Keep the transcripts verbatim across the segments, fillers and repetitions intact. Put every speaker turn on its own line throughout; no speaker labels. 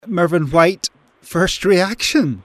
Mervyn White, first reaction?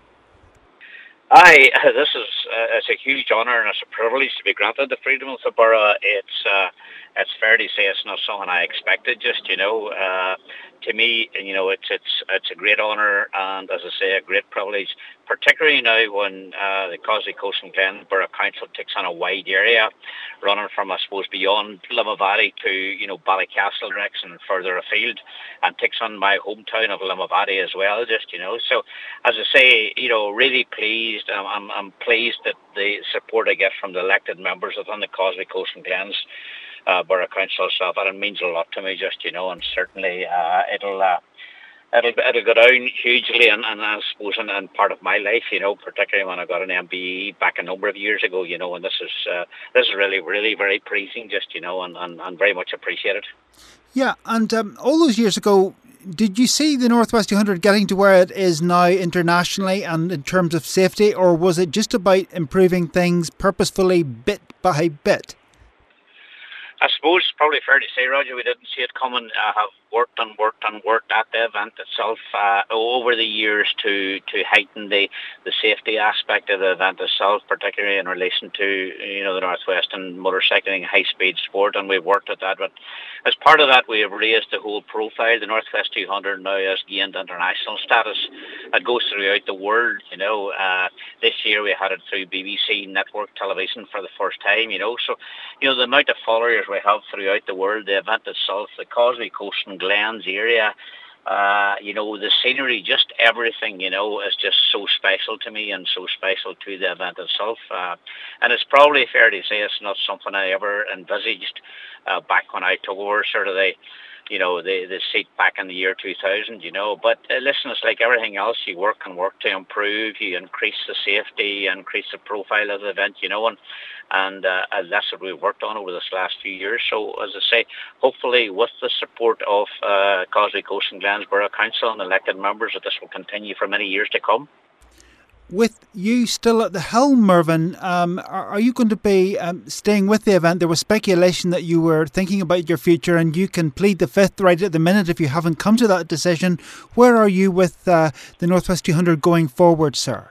Aye, this is uh, it's a huge honour and it's a privilege to be granted the freedom of the borough. It's uh, it's fair to say it's not something I expected. Just you know, uh, to me, you know, it's it's it's a great honour and, as I say, a great privilege. Particularly now when uh, the Causey Coast and Glen Borough Council takes on a wide area, running from, I suppose, beyond Limavady to, you know, Ballycastle next and further afield, and takes on my hometown of Limavady as well. Just you know, so as I say, you know, really pleased. I'm I'm, I'm pleased that the support I get from the elected members within the Causey Coast and Glens uh, Borough Council itself, and it means a lot to me. Just you know, and certainly uh, it'll. Uh, It'll, it'll go down hugely, and, and I suppose in, in part of my life, you know, particularly when I got an M B E back a number of years ago, you know, and this is uh, this is really, really very pleasing, just you know, and, and, and very much appreciated.
Yeah, and um, all those years ago, did you see the Northwest two hundred getting to where it is now internationally and in terms of safety, or was it just about improving things purposefully bit by bit?
I suppose it's probably fair to say, Roger, we didn't see it coming. I have worked and worked and worked at the event itself uh, over the years to, to heighten the, the safety aspect of the event itself, particularly in relation to, you know, the Northwest and motorcycling high-speed sport, and we've worked at that. But as part of that, we have raised the whole profile. The Northwest two hundred now has gained international status. It goes throughout the world, you know. Uh, this year we had it through B B C network television for the first time, you know. So, you know, the amount of followers we have throughout the world, the event itself, the Causey Coast and Glens area, uh, you know, the scenery, just everything, you know, is just so special to me and so special to the event itself. Uh, and it's probably fair to say it's not something I ever envisaged uh, back when I took over sort of the, you know, the, the seat back in the year two thousand, you know. But uh, listen, it's like everything else. You work and work to improve. You increase the safety, increase the profile of the event, you know, and and uh, that's what we've worked on over this last few years. So, as I say, hopefully with the support of uh, Causey Coast and Glens Borough Council and elected members, that this will continue for many years to come.
With you still at the helm, Mervyn, um, are, are you going to be um, staying with the event? There was speculation that you were thinking about your future, and you can plead the fifth right at the minute if you haven't come to that decision. Where are you with uh, the Northwest two hundred going forward, sir?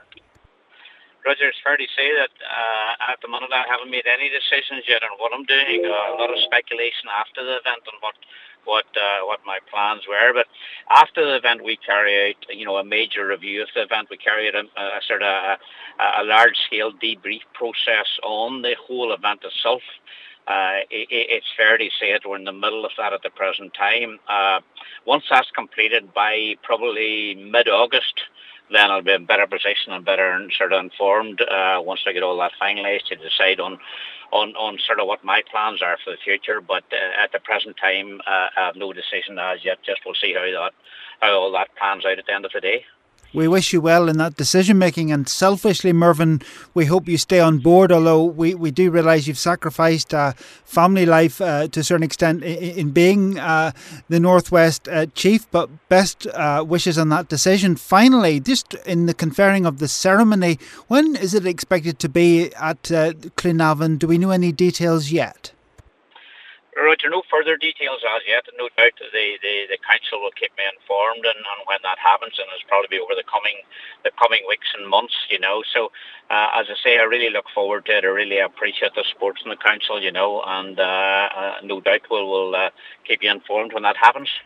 Roger, it's fair to say that uh, at the moment I haven't made any decisions yet on what I'm doing. Uh, a lot of speculation after the event on what what uh, what my plans were. But after the event, we carry out, you know, a major review of the event. We carry out a, a sort of a, a large-scale debrief process on the whole event itself. Uh, it, it's fair to say that we're in the middle of that at the present time. Uh, once that's completed by probably mid-August, then I'll be in better position and better and sort of informed uh, once I get all that finalised to decide on, on, on sort of what my plans are for the future. But uh, at the present time, uh, I have no decision as yet. Just we'll see how that how all that plans out at the end of the day.
We wish you well in that decision making, and selfishly, Mervyn, we hope you stay on board, although we, we do realise you've sacrificed uh, family life uh, to a certain extent in, in being uh, the Northwest uh, chief, but best uh, wishes on that decision. Finally, just in the conferring of the ceremony, when is it expected to be at uh, Cloonavon? Do we know any details yet?
Roger, no further details as yet. No doubt the, the, the council will keep me informed and, and when that happens, and it'll probably be over the coming the coming weeks and months, you know. So, uh, as I say, I really look forward to it. I really appreciate the support from the council, you know, and uh, uh, no doubt we'll, we'll uh, keep you informed when that happens.